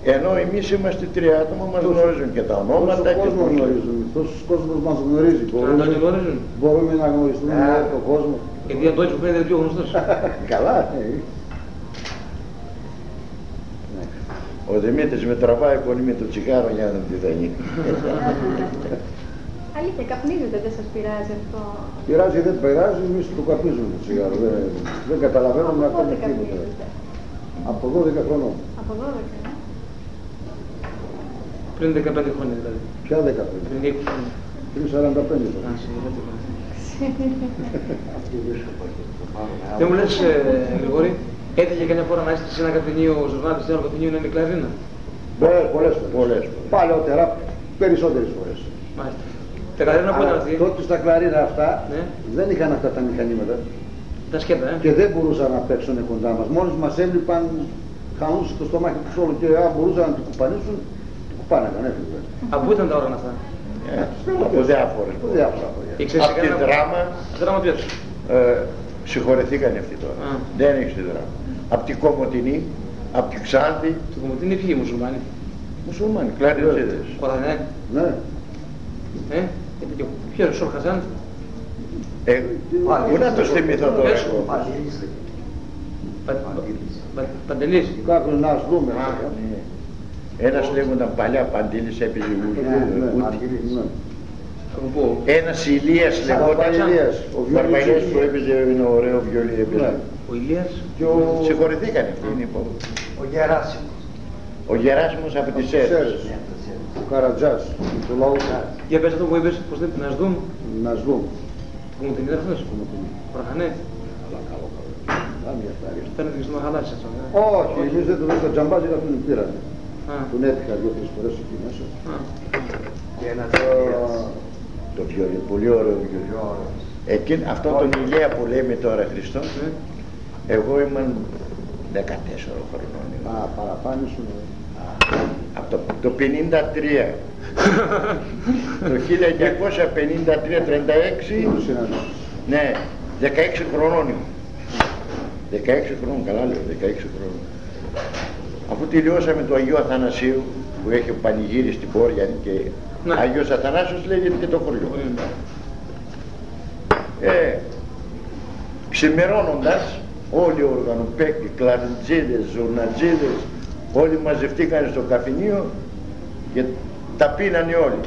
Ενώ εμείς είμαστε 3 άτομα, μας γνωρίζουν και τα ονόματα και κόσμο γνωρίζουν. Τόσους κόσμος μας γνωρίζει. Μπορούμε να γνωριστούμε με τον κόσμο. Γιατί αν το έτσι που φαίνεται πιο γνωστός. Καλά. Ο Δημήτρης με τραβάει πολύ με το τσιγάρο για να δει τι θα γίνει. Αλήθεια, καπνίζετε, δεν σας πειράζει αυτό? Πειράζει, δεν πειράζει, εμείς το καπνίζουμε το τσιγάρο. Δεν καταλαβαίνουμε να κάνουμε τίποτα. Από 12 χρονών. Από 12. Πριν 15 χρόνια δηλαδή. Ποια 15? Πριν 20 χρόνια. Πριν 45 χρόνια. Δεν μου λες, Γρηγόρη, έτυχε καμιά φορά να είστε σε ένα καφενείο, ο Ζουρνάτης σε ένα καφενείο να είναι κλαρίνα? Πολλές φορές. Παλαιότερα, περισσότερες φορές. Μάλιστα. Τα κλαρίνα πότε έρθει? Τότε στα κλαρίνα αυτά δεν είχαν αυτά τα μηχανήματα. Τα σκέτα, και δεν μπορούσαν να παίξουν κοντά μας. Μόλις μας έβλεπαν, χανούσαν το στομάχι τους όλο και αν μπορούσαν να την κουπανίσουν, την κουπάναγαν, έφυγε. Από πού ήταν τα όργανα αυτά? Από διάφορες. Από τη Δράμα. Δράμα ποιος? Συγχωρεθήκαν αυτοί τώρα. Δεν έχεις τη Δράμα. Από τη Κομοτηνή, από τη Ξάνθη. Τη Κομοτηνή ποιοι μουσουλμάνοι? Μουσουλμάνοι, κλαρινοτσίδες. Κορανέ. Ναι. Ποιος, Σορ Χαζάν? Πού να το θυμηθώ τώρα εγώ. Παντελής. Κάποιον να δούμε. Ένας λέγονταν παλιά Παντήλης, έπαιζε ούτη. Ένας Ηλίας λεγόταν, ο Βαρβαγιάς που έπαιζε ένα ωραίο βιολί έπαιζε. Ο Ηλίας. Συγχωρηθήκανε αυτοί, είναι υπόλοιποι. Ο Γεράσιμος. Ο Γεράσιμος από τις Σέρες. Ο Καρατζάς, του λαού. Για πες αυτό που είπες, πώς δεν να σδούν. Να σδούν. Μου την είδα αυτός. Προχανέ. Αλλά καλό. Φαίνεται και στο να χαλάσει αυτό. Όχι, εμείς δεν το δούμε στο τζαμπάζι, αυτόν τον πήρανε. Τον έτυχα 2-3 φορές εκεί μέσα. Και ένα το βιολί, πολύ ωραίο βιολί. Αυτό τον Ηλία που λέμε τώρα Χριστό, εγώ ήμουν 14 χρονών. Παραπάνω σου. Από το 53. Το 1953-36. Ναι, 16 χρονών ήμουν. 16 χρόνων, καλά λέω, 16 χρόνων. Αφού τελειώσαμε το Αγίου Αθανασίου που έχει πανηγύρι στην πόρια και Αγίος Αθανάσιος λέγεται και το χωριό. Ξημερώνοντας όλοι οι οργανοπαίκτες, κλαριτζίδες, ζουρνατζίδες, όλοι μαζευτήκαν στο καφενείο και τα πίνανε όλοι.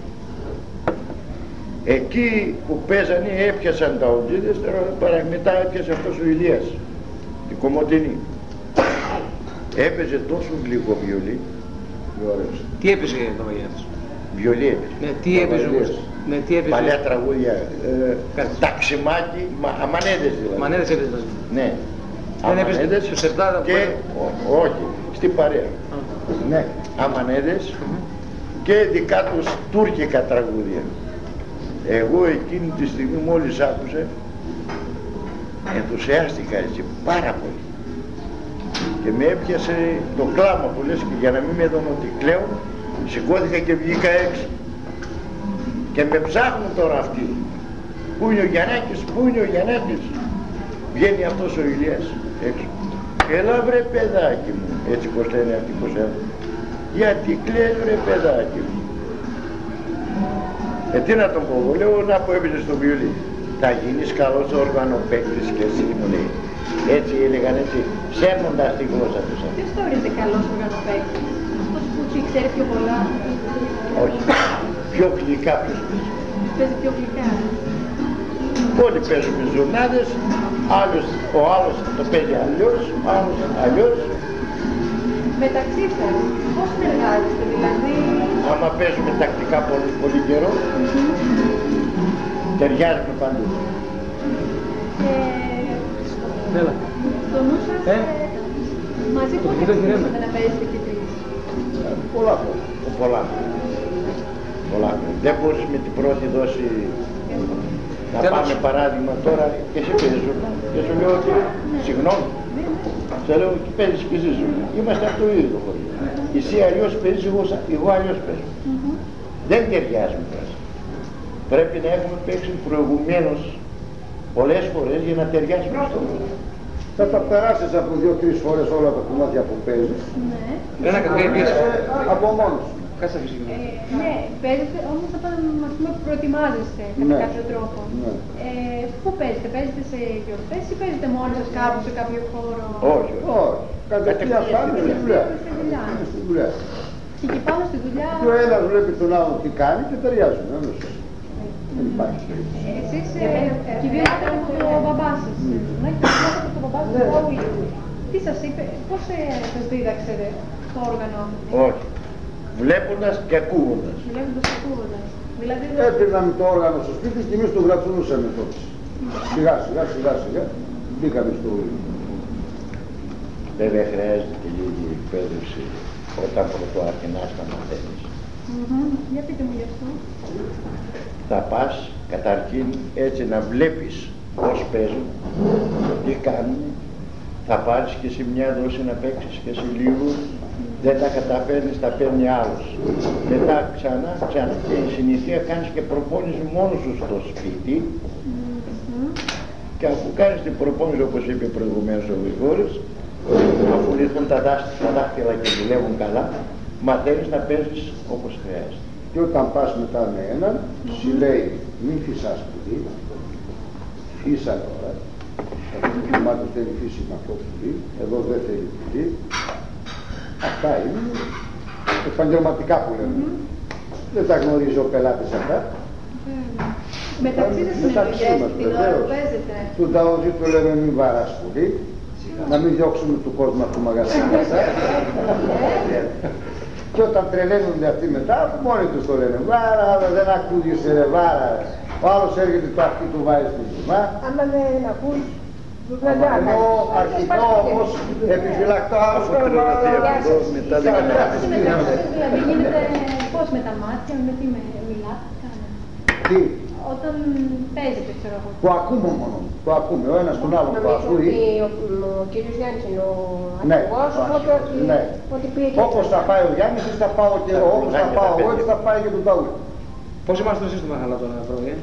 Εκεί που παίζανε έπιασαν τα οντζίδες, μετά έπιασε αυτός ο Ηλίας, η Κομοτηνή. Έπαιζε τόσο γλυκό βιολί. Τι έπαιζε ο Παπαγιάννης? Βιολί έπαιζε. Ναι, τι έπαιζε όμως? Ναι, τι έπαιζε? Παλιά τραγούδια, ταξιμάκι, αμανέδες δηλαδή. Αμανέδες έπαιζε δηλαδή. Ναι. Δεν έπαιζε στο Σερτάρα και, όχι, στην παρέα. Ναι, αμανέδες και δικά τους τουρκικά τραγούδια. Εγώ εκείνη τη στιγμή μόλις άκουσα, ενθουσιάστηκα έτσι πάρα πολύ. Και με έπιασε το κλάμα που λες και για να μην με δουν ότι κλαίω, σηκώθηκα και βγήκα έξω. Και με ψάχνουν τώρα αυτοί. Πού είναι ο Γιαννάκης, πού είναι ο Γιαννάκης? Βγαίνει αυτός ο Ηλίας έξω. Έλα βρε παιδάκι μου, έτσι πως λένε αυτοί πως έχουν. Γιατί κλαις βρε παιδάκι μου? Τι να τον πω, λέω να που έπαιζε στο βιολί. Θα γίνεις καλός οργανοπαίκτης και εσύ, μου λέει. Έτσι έλεγαν έτσι, σέρνοντας τη γλώσσα τους. Ποιος θεωρείται καλός οργανοπαίκτης? Αυτός που ξέρει πιο πολλά? Όχι, πιο γλυκά ποιος παίζει. Παίζει πιο γλυκά. Όλοι παίζουμε ζουρνάδες, ο άλλος το παίζει αλλιώς, ο άλλος αλλιώς. Μεταξύ σας, πώς συνεργάζεστε δηλαδή? Άμα παίζουμε τακτικά πολύ καιρό, ταιριάζουμε παντού. Έλα. Στο νου σας, μαζί πότε ξεκινήσατε να παίζετε και τρεις? Πολλά χρόνια. Δεν μπορείς με την πρώτη δόση να πάμε παράδειγμα τώρα και εσύ παίζεις ζουρνά. Και σου λέω ότι συγγνώμη. Σε λέω και παίζεις και εσύ ζουρνά. Είμαστε από το ίδιο το χωριό. Εσύ αλλιώς παίζεις, εγώ αλλιώς παίζω. Δεν ταιριάζουμε τώρα. Πρέπει να έχουμε παίξει προηγουμένως πολλές φορές για να ταιριάσουμε στο ρόλο. Θα τα περάσεις από 2-3 φορές όλα τα κομμάτια που παίζεις. Ναι. Ένα κατηγορία. Από μόνος. Κάτσε αυτή τη στιγμή. Ναι, παίζετε, όμως όταν προετοιμάζεστε κατά κάποιο τρόπο. Ναι. Πού παίζετε, παίζετε σε γιορτές ή παίζετε μόνοι σας κάπου σε κάποιο χώρο? Όχι. Όχι. Κατευθείαν πάμε στη δουλειά. Στη Στη δουλειά. Και εκεί πάνω στη δουλειά. Και ο ένας βλέπει τον άλλον τι κάνει και ταιριάζουν. Δεν υπάρχει περίπτωση. Εσείς κυβερνάτε από τον μπαμπά σας. Ναι, κυβερνάτε από τον μπαμπά σας τον Παούλη. Τι σας είπε, πώς σας δίδαξε το όργανο? Όχι. Βλέποντας και ακούγοντας. Βλέποντας και ακούγοντας. Δηλαδή, Έπαιρναμε το όργανο στο σπίτι και εμείς το γρατσουνούσαμε τότε. Σιγά σιγά μπήκαμε στο ούλιο. Βέβαια χρειάζεται και λίγη εκπαίδευση όταν πρωτοαρχινάς να μαθαίνεις. Για πείτε μου γι' αυτό. Θα πας καταρχήν έτσι να βλέπεις πώς παίζουν, τι κάνουν, θα πάρεις και εσύ μια δόση να παίξεις και εσύ λίγο, δεν τα καταφέρνεις, τα παίρνει άλλος. Μετά ξανά και η συνήθεια κάνεις και προπόνηση μόνος σου στο σπίτι και αφού κάνεις την προπόνηση όπως είπε προηγουμένως ο Γρηγόρης, αφού λυθούν τα δάχτυλα και δουλεύουν καλά, μαθαίνεις να παίζεις όπως χρειάζεται. Και όταν πας μετά με έναν, σου λέει μην φυσάς πουλί, φύσα τώρα. Αυτό το κομμάτι θέλει φύση με αυτό πουλί, εδώ δεν θέλει πουλί. Αυτά είναι επαγγελματικά που λέμε. Δεν τα γνωρίζει ο πελάτης αυτά. Μεταξύ σας συνεργές την ώρα που παίζετε. Του ταόζι του λέμε μην βαράς πουλί, να μην διώξουμε του κόσμου από το μαγαζί μέσα. Και όταν τρελαίνονται αυτοί μετά, μόνοι τους το λένε. Βάρα, δεν ακούγεσαι ρε βάρα. Ο άλλος έρχεται το αυτί του βάζει στη ζυμά. Άμα δεν ακούς, Ενώ αρχικό όμως επιφυλακτό Αφού τρελαθεί από εδώ, μετά δεν καταλάβει. Δηλαδή γίνεται πώς με τα μάτια, με τι μιλάτε, κάνετε? Τι, Όταν παίζετε, ξέρω εγώ. το ακούμε μόνο. Το ακούμε. Ο ένας τον άλλον το νομίζω ακούει. ότι ο κύριος Γιάννης είναι ο Ναι, αρχηγός, οπότε ναι. ότι πήγε και Όπως θα πάει ο Γιάννης, έτσι θα πάω και εγώ. Όπως θα πάω εγώ, έτσι θα πάει και τον Ταούλη. Πώς είμαστε εσείς στο Μαχαλά τώρα, πρόεδρε?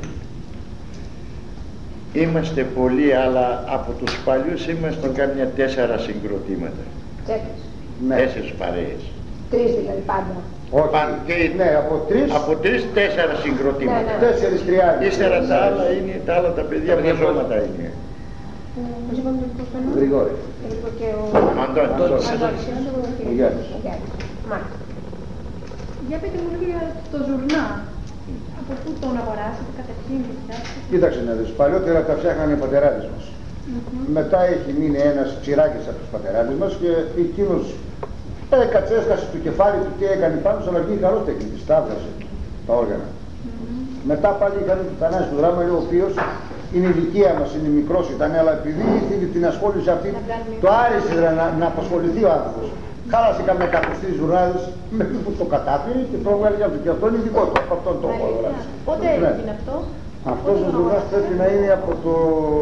Είμαστε πολλοί, αλλά από τους παλιούς ήμασταν κάμια 4 συγκροτήματα. τσέπες. Ναι. 4 παρέες. 3 δηλαδή πάντα. Όχι. Ναι, από τρεις, Από 3-4 συγκροτήματα. Ναι, ναι. 4 τριάδες. Ύστερα τα άλλα είναι, τα άλλα τα παιδιά μαζώματα είναι. Πώς είπαμε τον Κωνσταντινό? Γρηγόρη. Και ο Αντώνης. Αντώνης. Ο Γιάννης. Μάλιστα. Για πείτε μου λίγο για το ζουρνά. Από πού τον αγοράσατε καταρχήν και φτιάξατε? Κοίταξε να δεις, παλιότερα τα φτιάχνανε οι πατεράδες μας. Μετά έχει μείνει ένας τσιράκης από τους πατεράδες μας και εκείνος έσκασε το κεφάλι του και έκανε πάνω σαν να βγει καλός τεχνίτης, τα έβγαζε τα όργανα. Μετά πάλι είχαμε τον Θανάση του Δράμα, ο οποίος είναι η ηλικία μας, είναι μικρός ήταν, αλλά επειδή ήθελε την ασχόληση αυτή, το άρεσε να απασχοληθεί ο άνθρωπος. Χάλασε καμιά 100 ζουρνάδες μέχρι που το κατάφερε και το έβγαλε για αυτό. Και αυτό είναι δικό του, από αυτόν το αγοράζει. Πότε έγινε αυτό? Αυτός ο ζουρνάς πρέπει να είναι από το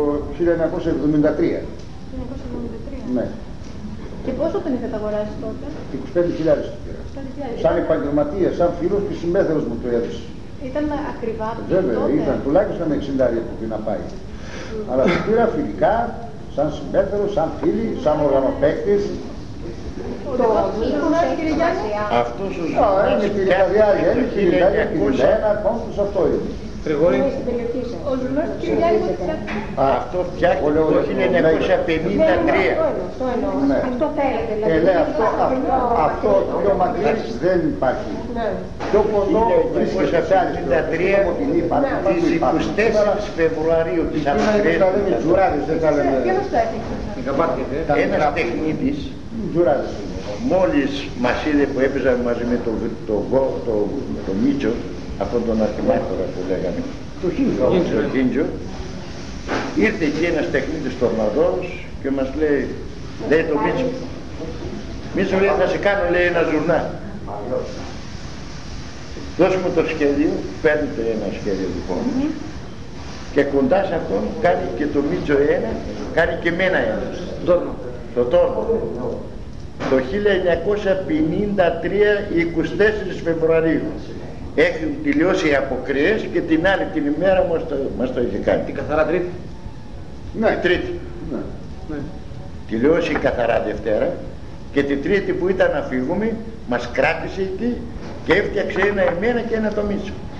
1973. 1973. Ναι. Και πόσο τον είχατε αγοράσει τότε? 25.000 το πήρα. Σαν επαγγελματίας, σαν φίλος και συμπέθερος μου το έδωσε. Ήταν ακριβά Βέβαια, τότε? ήταν τουλάχιστον 60 που να πάει. Αλλά το πήρα φιλικά, σαν συμπέθερος, σαν φίλοι, σαν οργανοπαίκτης. Το μήκος έχει σημασία. Αυτός ο Είναι ζουρνάς πυρικά διάρκεια, είναι πυρικά διάρκεια, 1900. πάνω τους αυτό είναι. Γρηγόρη. Είναι στην περιοχή σας. Ο ζουρνάς του κ. Γιάννη πότε φτιάχτηκε? Αυτό φτιάχτηκε το 1953. Αυτό εννοώ. Ναι. Αυτό θέλετε. Ναι, αυτό πιο μακρύ δεν υπάρχει. Ναι. Πιο κοντό βρίσκεται σε άλλη Τις 24 Φεβρουαρίου της Εκείνα είναι τα λέμε τζουράδες, δεν τα λέμε Ποιος το έφτιαξε? Η Καπάτια, ένας τεχνίτης τζουράδες. μόλις μας είδε που έπαιζα μαζί με το Μίτσο, αυτόν τον αρχιμάχορα που λέγαμε, Το χίλιο. το Κίντζο, ήρθε εκεί ένας τεχνίτης τορναδόρος και μας λέει το Μίτσο, Μίτσο λέει θα σε κάνω λέει ένα ζουρνά. Δώσε μου το σχέδιο, παίρνετε ένα σχέδιο λοιπόν και κοντά σε αυτόν κάνει και το Μίτσο ένα, κάνει και μένα ένα. Το τόρνο. Το 1953, 24 Φεβρουαρίου. Έχουν τελειώσει οι αποκριές και την άλλη την ημέρα μας το είχε κάνει. Την καθαρά Τρίτη. Ναι. Τρίτη. Ναι. Ναι. τηλεόραση Καθαρά Δευτέρα, και την Τρίτη που ήταν να φύγουμε μας κράτησε εκεί και έφτιαξε ένα εμένα και ένα το Μίτσο.